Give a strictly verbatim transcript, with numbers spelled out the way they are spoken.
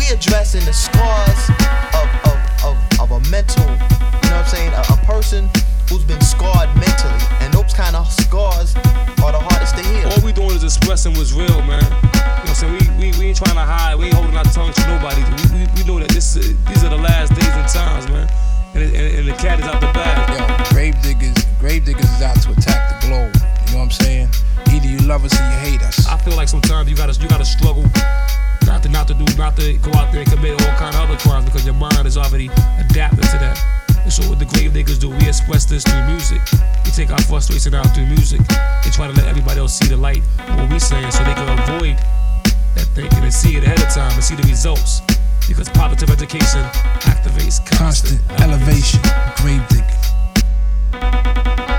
we addressing the scars of, of, of, of a mental, you know what I'm saying, a, a person who's been scarred mentally, and those kind of scars are the hardest to heal. All we doing is expressing what's real, man. You know what I'm saying? We, we, we ain't trying to hide, we ain't holding our tongues to nobody. We, we, we know that this, uh, these are the last days and times, man. And, and, and the cat is out the bag. Yo, grave diggers, grave diggers is out to attack the globe. You know what I'm saying? Either you love us or you hate us. I feel like sometimes you gotta, you gotta struggle. Not to, not to do, not to go out there and commit all kind of other crimes because your mind is already adapted to that. And so what the grave diggers do, we express this through music. We take our frustration out through music and try to let everybody else see the light of what we saying so they can avoid that thinking and see it ahead of time and see the results. Because positive education activates constant, constant elevation. Grave digging.